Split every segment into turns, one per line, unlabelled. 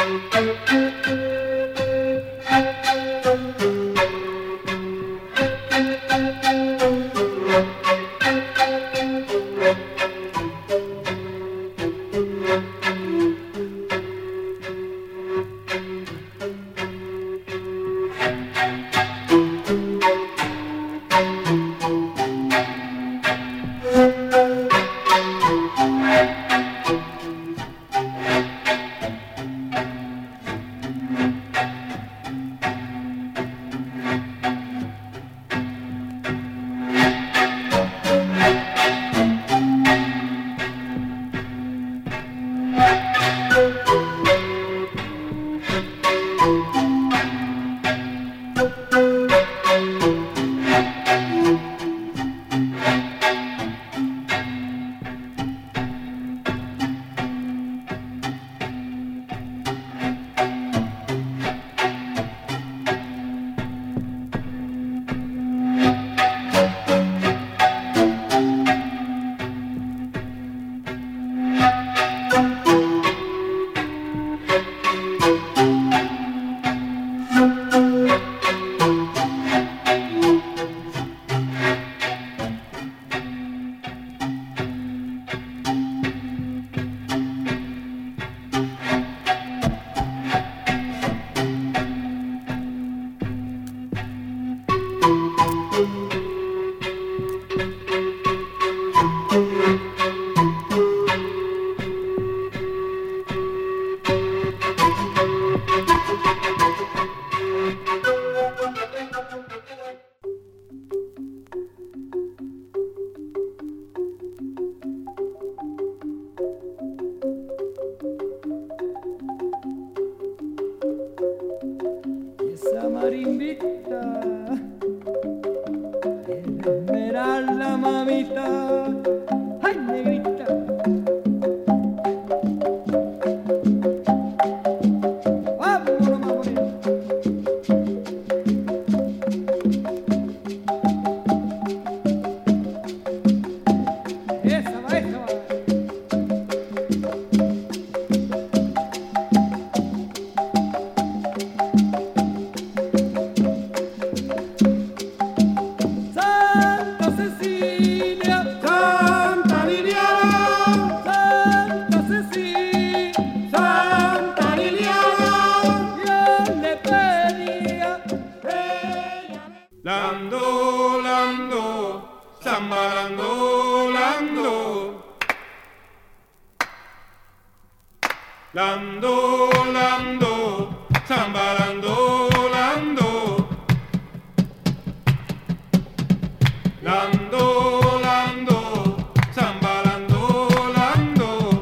Lando, lando, zambalando, lando. Lando, lando, zambalando, lando.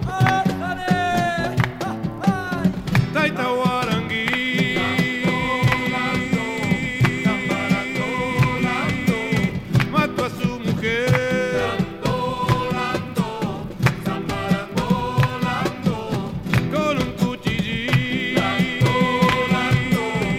Taita Guarangui. Lando, lando, zambalando, lando. Mató a su mujer. Lando, lando, zambalando, lando. Con un cuchillín. Lando, lando.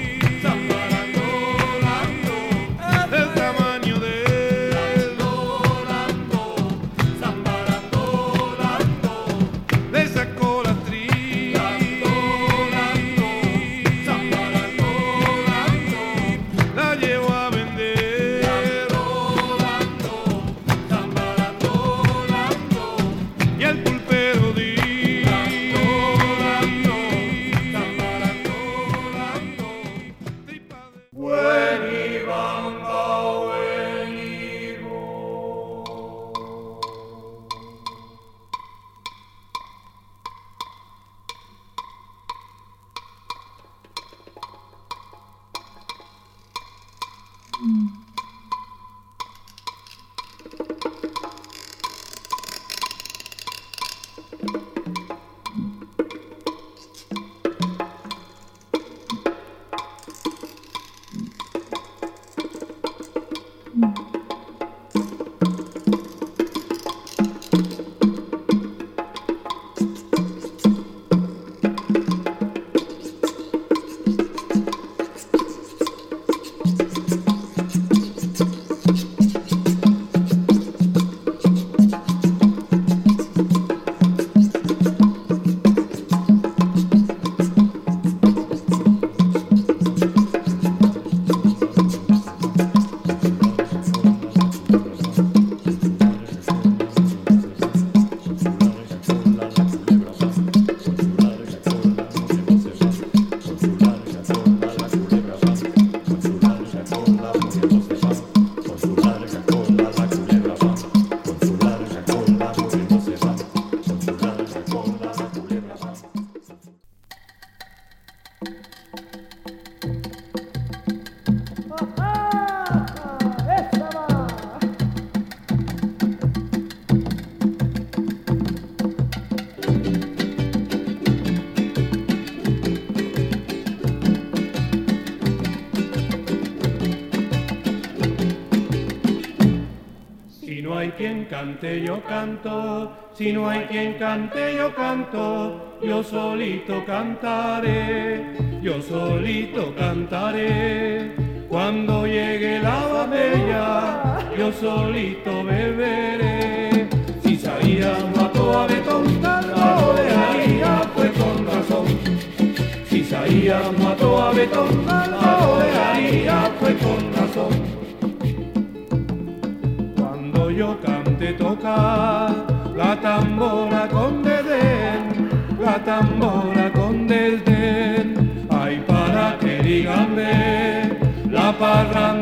quien cante, yo canto. Si no hay quien cante, yo canto. Yo solito cantaré, yo solito cantaré. Cuando llegue la botella, yo solito beberé. Si Isaías mató a Betón, lo dejaría pues con razón. Si Isaías mató a Betón, lo dejaría pues con razón. Cuando yo cante tocar la tambora con desdén, la tambora con desdén, ay para que digan ve la parranda